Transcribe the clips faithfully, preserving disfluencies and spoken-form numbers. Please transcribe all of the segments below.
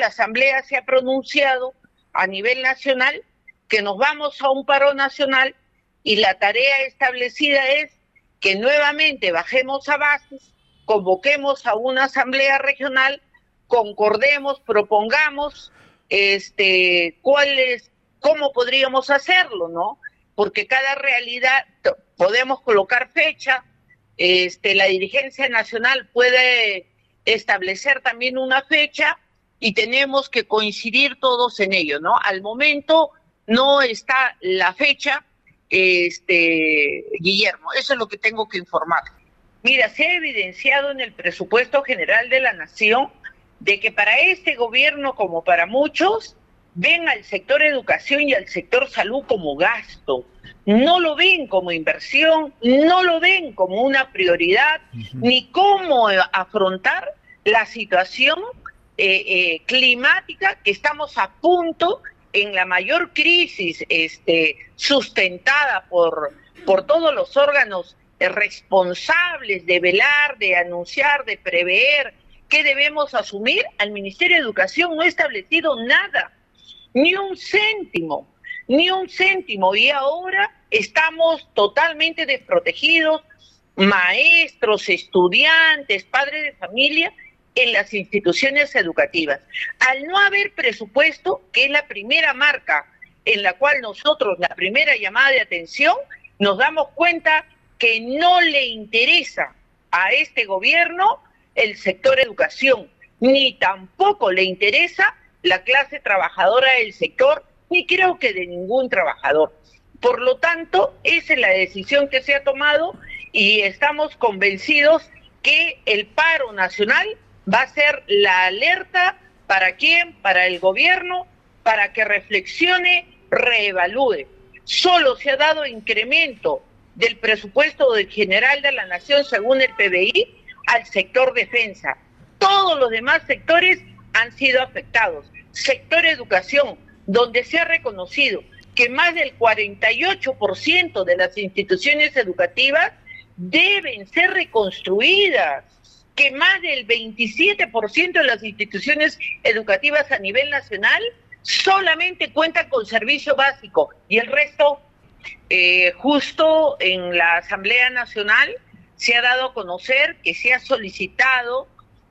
la Asamblea se ha pronunciado a nivel nacional que nos vamos a un paro nacional y la tarea establecida es que nuevamente bajemos a bases, convoquemos a una asamblea regional, concordemos, propongamos este, cuál es, cómo podríamos hacerlo, ¿no? Porque cada realidad, podemos colocar fecha, este, la dirigencia nacional puede establecer también una fecha y tenemos que coincidir todos en ello, ¿no? Al momento no está la fecha, este, Guillermo, eso es lo que tengo que informar. Mira, se ha evidenciado en el presupuesto general de la Nación de que para este gobierno, como para muchos, ven al sector educación y al sector salud como gasto. No lo ven como inversión, no lo ven como una prioridad, uh-huh. ni cómo afrontar la situación eh, eh, climática que estamos a punto en la mayor crisis este, sustentada por, por todos los órganos responsables de velar, de anunciar, de prever qué debemos asumir. Al Ministerio de Educación no ha establecido nada, ni un céntimo, ni un céntimo, y ahora estamos totalmente desprotegidos, maestros, estudiantes, padres de familia, en las instituciones educativas. Al no haber presupuesto, que es la primera marca en la cual nosotros, la primera llamada de atención, nos damos cuenta que no le interesa a este gobierno el sector educación, ni tampoco le interesa la clase trabajadora del sector, ni creo que de ningún trabajador. Por lo tanto, esa es la decisión que se ha tomado y estamos convencidos que el paro nacional va a ser la alerta para quién, para el gobierno, para que reflexione, reevalúe. Solo se ha dado incremento del presupuesto general de la Nación según el P B I al sector defensa. Todos los demás sectores han sido afectados. Sector educación, donde se ha reconocido que más del cuarenta y ocho por ciento de las instituciones educativas deben ser reconstruidas, que más del veintisiete por ciento de las instituciones educativas a nivel nacional solamente cuentan con servicio básico y el resto, eh, justo en la Asamblea Nacional se ha dado a conocer que se ha solicitado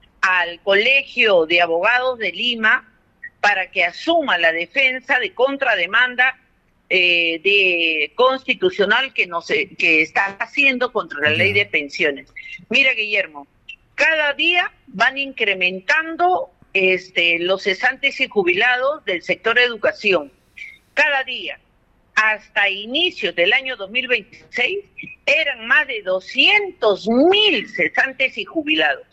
al Colegio de Abogados de Lima para que asuma la defensa de contrademanda eh, de constitucional que, no se, que está haciendo contra la ley de pensiones. Mira, Guillermo, cada día van incrementando este, los cesantes y jubilados del sector educación. Cada día, hasta inicios del año dos mil veintiséis, eran más de doscientos mil cesantes y jubilados.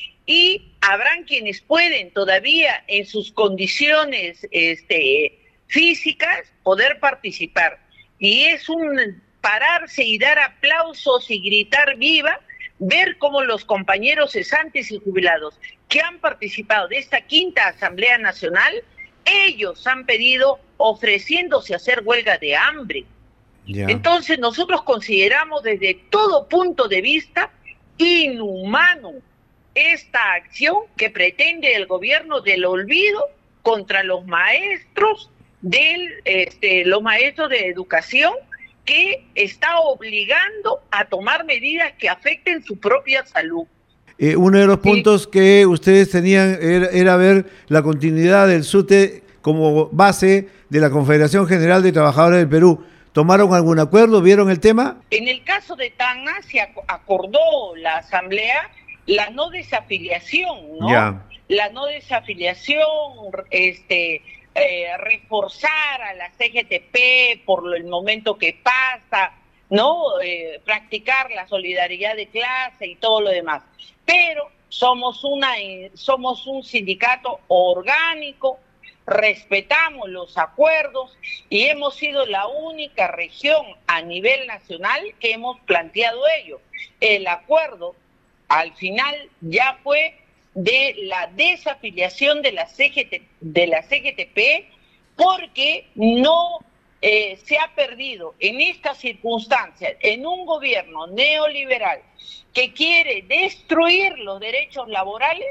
Y habrán quienes pueden todavía en sus condiciones este, físicas poder participar. Y es un pararse y dar aplausos y gritar viva, ver cómo los compañeros cesantes y jubilados que han participado de esta quinta Asamblea Nacional, ellos han pedido ofreciéndose a hacer huelga de hambre. Yeah. Entonces nosotros consideramos desde todo punto de vista inhumano esta acción que pretende el gobierno del olvido contra los maestros del, este, los maestros de educación, que está obligando a tomar medidas que afecten su propia salud. Eh, uno de los puntos sí. que ustedes tenían era, era ver la continuidad del SUTE como base de la Confederación General de Trabajadores del Perú. ¿Tomaron algún acuerdo? ¿Vieron el tema? En el caso de Tacna se acordó la Asamblea la no desafiliación, ¿no? Yeah. La no desafiliación, este... Eh, reforzar a la C G T P por el momento que pasa, ¿no? Eh, practicar la solidaridad de clase y todo lo demás. Pero somos una, somos un sindicato orgánico, respetamos los acuerdos y hemos sido la única región a nivel nacional que hemos planteado ello. El acuerdo al final ya fue de la desafiliación de la C G T, de la C G T P, porque no eh, se ha perdido en estas circunstancias, en un gobierno neoliberal que quiere destruir los derechos laborales,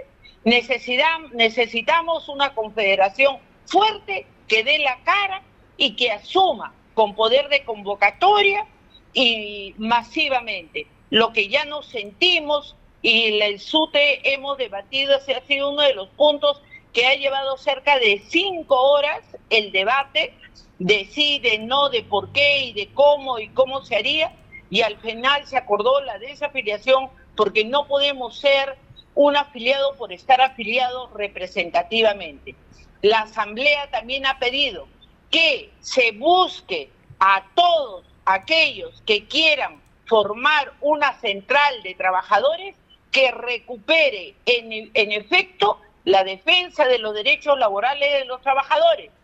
Necesitamos, necesitamos una confederación fuerte que dé la cara y que asuma con poder de convocatoria y masivamente lo que ya nos sentimos, y el SUTE hemos debatido, ese ha sido uno de los puntos que ha llevado cerca de cinco horas el debate de sí, de no, de por qué y de cómo y cómo se haría, y al final se acordó la desafiliación porque no podemos ser un afiliado por estar afiliado representativamente. La Asamblea también ha pedido que se busque a todos aquellos que quieran formar una central de trabajadores que recupere en, en efecto la defensa de los derechos laborales de los trabajadores.